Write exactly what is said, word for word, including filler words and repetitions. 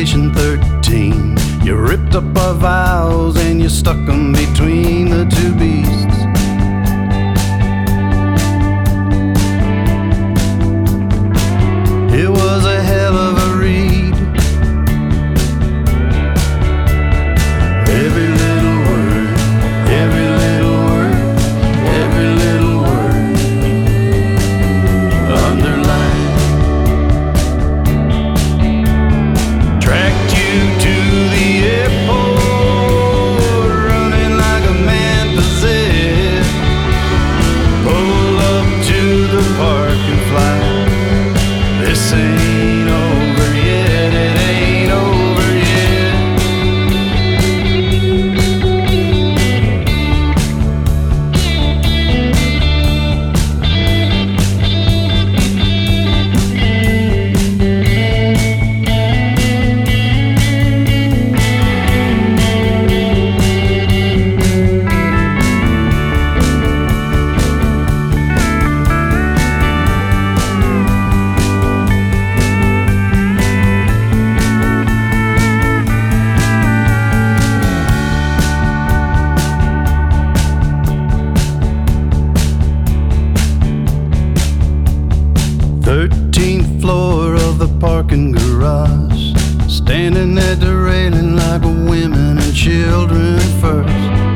Station thirteen. You ripped up our vows and you stuck them between the two beasts. It was a hell of a read. Every little word, every little word, every little word underlined. Tracked you to the airport, running like a man possessed. Pull up to the park and fly. This ain't over yet, it ain't over yet. Thirteenth floor of the parking garage, standing at the railing like women and children first.